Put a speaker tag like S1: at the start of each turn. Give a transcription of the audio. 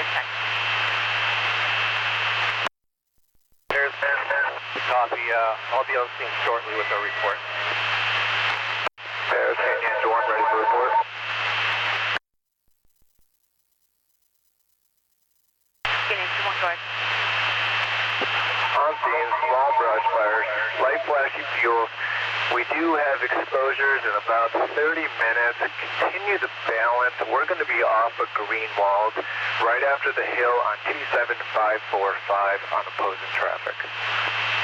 S1: effect.
S2: Copy. I'll be on scene shortly with a report.
S3: Bears, Canyon 1, ready for report.
S1: Canyon 1, go ahead.
S3: On scene, small brush fires, light flashy fuel. We do have exposures in about 30 minutes. Continue the balance. We're going to be off of Greenwald right after the hill on 27545 on opposing traffic.